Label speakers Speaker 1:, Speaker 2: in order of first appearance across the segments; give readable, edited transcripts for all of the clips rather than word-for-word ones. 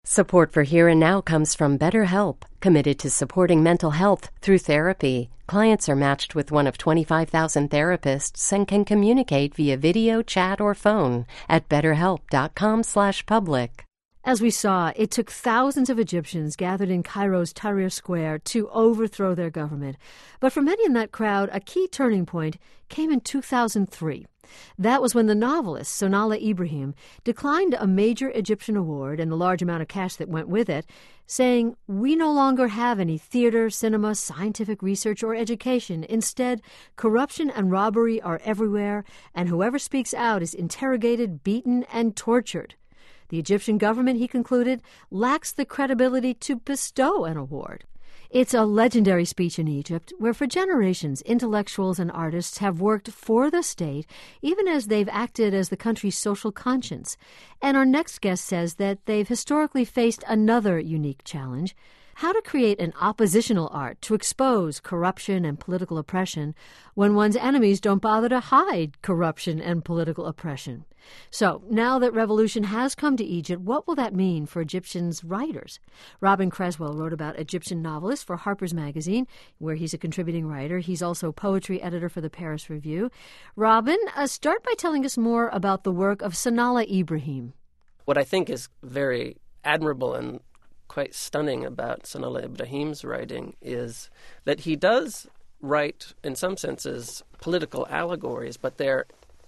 Speaker 1: Support for Here and Now comes from BetterHelp, committed to supporting mental health through therapy. Clients are matched with one of 25,000 therapists and can communicate via video, chat, or phone at betterhelp.com/public.
Speaker 2: As we saw, it took thousands of Egyptians gathered in Cairo's Tahrir Square to overthrow their government. But for many in that crowd, a key turning point came in 2003. That was when the novelist, Sonala Ibrahim, declined a major Egyptian award and the large amount of cash that went with it, saying, "We no longer have any theater, cinema, scientific research, or education. Instead, corruption and robbery are everywhere, and whoever speaks out is interrogated, beaten, and tortured." The Egyptian government, he concluded, lacks the credibility to bestow an award. It's a legendary speech in Egypt where for generations intellectuals and artists have worked for the state even as they've acted as the country's social conscience. And our next guest says that they've historically faced another unique challenge: how to create an oppositional art to expose corruption and political oppression when one's enemies don't bother to hide corruption and political oppression. So, now that revolution has come to Egypt, what will that mean for Egyptians' writers? Robin Creswell wrote about Egyptian novelists for Harper's Magazine, where he's a contributing writer. He's also poetry editor for the Paris Review. Robin, start by telling us more about the work of Sonala Ibrahim.
Speaker 3: What I think is very admirable and quite stunning about Sonala Ibrahim's writing is that he does write, in some senses, political allegories, but they're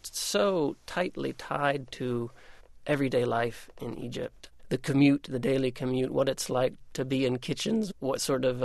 Speaker 3: so tightly tied to everyday life in Egypt. The commute, the daily commute, what it's like to be in kitchens, what sort of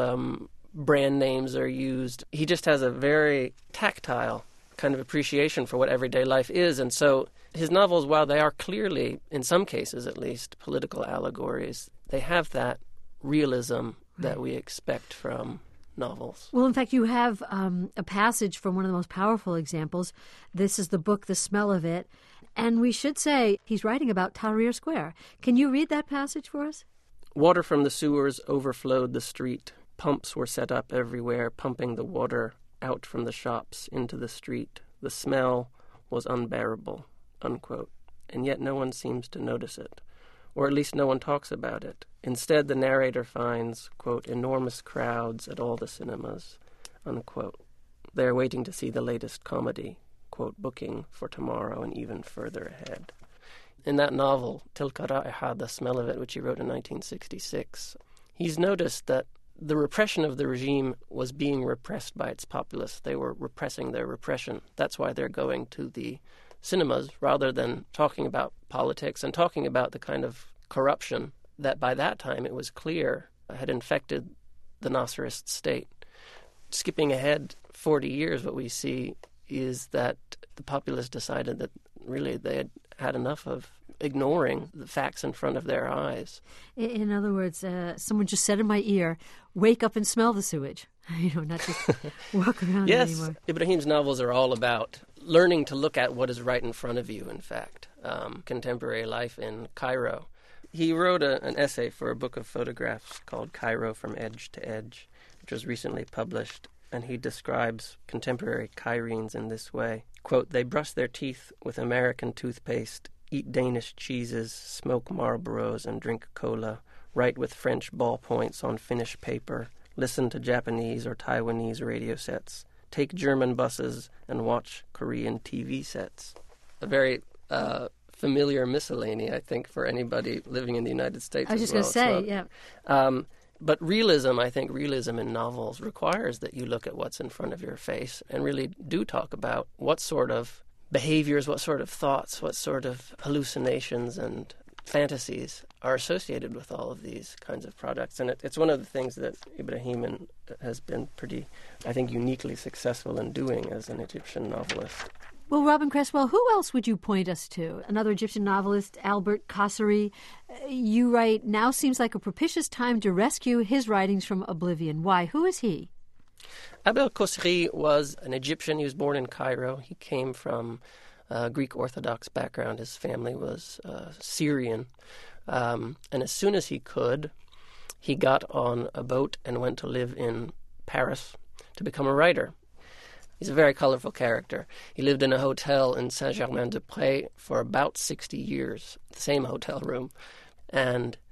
Speaker 3: brand names are used. He just has a very tactile kind of appreciation for what everyday life is. And so his novels, while they are clearly, in some cases at least, political allegories, they have that realism that we expect from novels.
Speaker 2: Well, in fact, you have a passage from one of the most powerful examples. This is the book, The Smell of It. And we should say he's writing about Tahrir Square. Can you read that passage for us?
Speaker 3: Water from the sewers overflowed the street. Pumps were set up everywhere, pumping the water out from the shops into the street. The smell was unbearable, unquote. And yet no one seems to notice it. Or at least no one talks about it. Instead, the narrator finds, quote, enormous crowds at all the cinemas, unquote. They're waiting to see the latest comedy, quote, booking for tomorrow and even further ahead. In that novel, Tilka Ra'iha, The Smell of It, which he wrote in 1966, he's noticed that the repression of the regime was being repressed by its populace. They were repressing their repression. That's why they're going to the cinemas rather than talking about politics and talking about the kind of corruption that by that time it was clear had infected the Nasserist state. Skipping ahead 40 years, what we see is that the populace decided that really they had had enough of ignoring the facts in front of their eyes.
Speaker 2: In other words, someone just said in my ear, wake up and smell the sewage. Not just walk around anymore.
Speaker 3: Yes, Ibrahim's novels are all about learning to look at what is right in front of you, in fact. Contemporary life in Cairo. He wrote an essay for a book of photographs called Cairo from Edge to Edge, which was recently published, and he describes contemporary Cairenes in this way. Quote, they brush their teeth with American toothpaste, eat Danish cheeses, smoke Marlboros, and drink cola, write with French ballpoints on Finnish paper, listen to Japanese or Taiwanese radio sets, take German buses, and watch Korean TV sets. A very familiar miscellany, I think, for anybody living in the United States.
Speaker 2: I was just going to say, yeah.
Speaker 3: But realism, I think realism in novels requires that you look at what's in front of your face and really do talk about what sort of behaviors, what sort of thoughts, what sort of hallucinations and fantasies are associated with all of these kinds of products. And it's one of the things that Ibrahim has been pretty, I think, uniquely successful in doing as an Egyptian novelist.
Speaker 2: Well, Robin Creswell, who else would you point us to? Another Egyptian novelist, Albert Kasseri. You write, now seems like a propitious time to rescue his writings from oblivion. Why? Who is he?
Speaker 3: Abel Kasseri was an Egyptian. He was born in Cairo. He came from a Greek Orthodox background. His family was Syrian. And as soon as he could, he got on a boat and went to live in Paris to become a writer. He's a very colorful character. He lived in a hotel in Saint-Germain-des-Prés for about 60 years, the same hotel room. And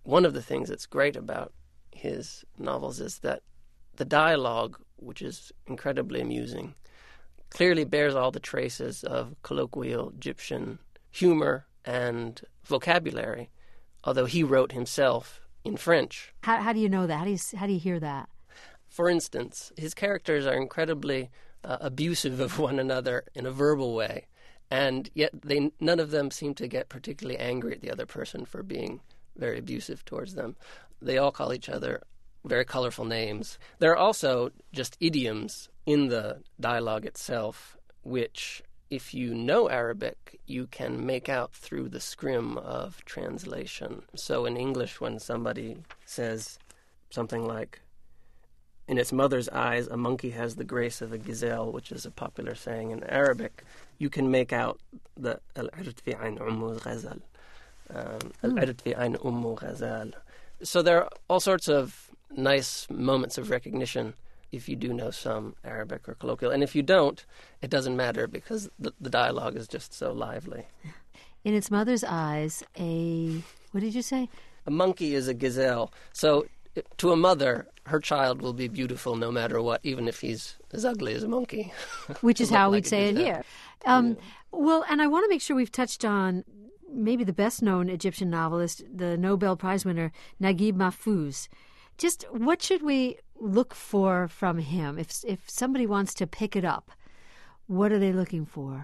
Speaker 3: one of the things that's great about his novels is that the dialogue, which is incredibly amusing, clearly bears all the traces of colloquial Egyptian humor and vocabulary, although he wrote himself in French.
Speaker 2: How do you know that? How do you hear that?
Speaker 3: For instance, his characters are incredibly abusive of one another in a verbal way, and yet none of them seem to get particularly angry at the other person for being very abusive towards them. They all call each other very colorful names. There are also just idioms in the dialogue itself, which, if you know Arabic, you can make out through the scrim of translation. So in English, when somebody says something like, "In its mother's eyes, a monkey has the grace of a gazelle," which is a popular saying in Arabic, you can make out the "al-'ird fi 'ayn ummu ghazal." "Al-'ird fi 'ayn ummu ghazal." So there are all sorts of nice moments of recognition if you do know some Arabic or colloquial. And if you don't, it doesn't matter because the dialogue is just so lively.
Speaker 2: In its mother's eyes, what did you say?
Speaker 3: A monkey is a gazelle. So to a mother, her child will be beautiful no matter what, even if he's as ugly as a monkey.
Speaker 2: Which is how we'd say it here. Well, and I want to make sure we've touched on maybe the best-known Egyptian novelist, the Nobel Prize winner, Naguib Mahfouz. Just what should we look for from him? If somebody wants to pick it up, what are they looking for?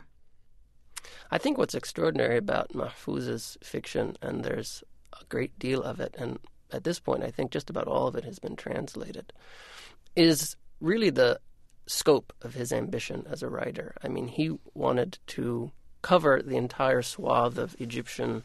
Speaker 3: I think what's extraordinary about Mahfouz's fiction, and there's a great deal of it, and at this point I think just about all of it has been translated, is really the scope of his ambition as a writer. I mean, he wanted to cover the entire swath of Egyptian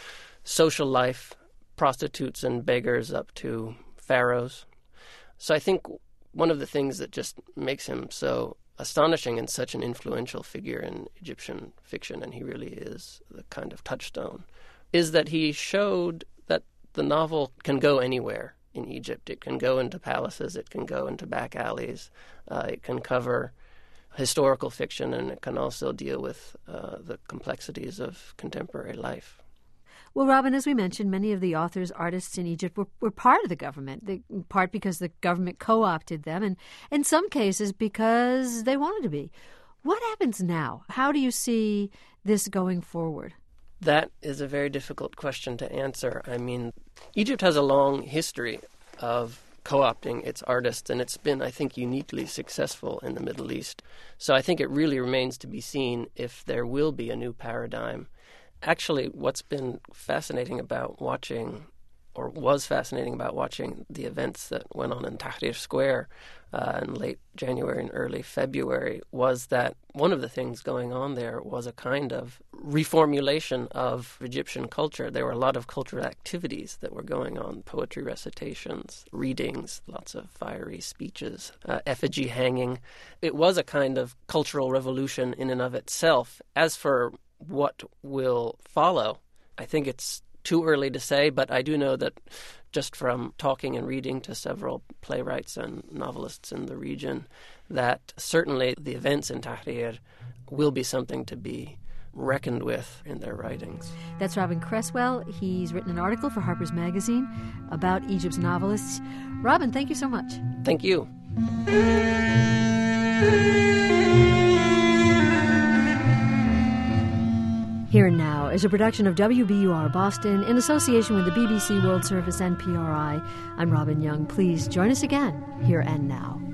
Speaker 3: social life, prostitutes and beggars up to pharaohs. So I think one of the things that just makes him so astonishing and such an influential figure in Egyptian fiction, and he really is the kind of touchstone, is that he showed that the novel can go anywhere in Egypt. It can go into palaces, it can go into back alleys, it can cover historical fiction, and it can also deal with the complexities of contemporary life.
Speaker 2: Well, Robin, as we mentioned, many of the authors, artists in Egypt were part of the government, in part because the government co-opted them, and in some cases because they wanted to be. What happens now? How do you see this going forward?
Speaker 3: That is a very difficult question to answer. I mean, Egypt has a long history of co-opting its artists, and it's been, I think, uniquely successful in the Middle East. So I think it really remains to be seen if there will be a new paradigm. Actually, what's been fascinating about watching, or was fascinating about watching the events that went on in Tahrir Square in late January and early February, was that one of the things going on there was a kind of reformulation of Egyptian culture. There were a lot of cultural activities that were going on, poetry recitations, readings, lots of fiery speeches, effigy hanging. It was a kind of cultural revolution in and of itself. As for what will follow, I think it's too early to say, but I do know that just from talking and reading to several playwrights and novelists in the region, that certainly the events in Tahrir will be something to be reckoned with in their writings.
Speaker 2: That's Robin Cresswell. He's written an article for Harper's Magazine about Egypt's novelists. Robin, thank you so much.
Speaker 3: Thank you.
Speaker 2: Here and Now is a production of WBUR Boston in association with the BBC World Service and PRI. I'm Robin Young. Please join us again, Here and Now.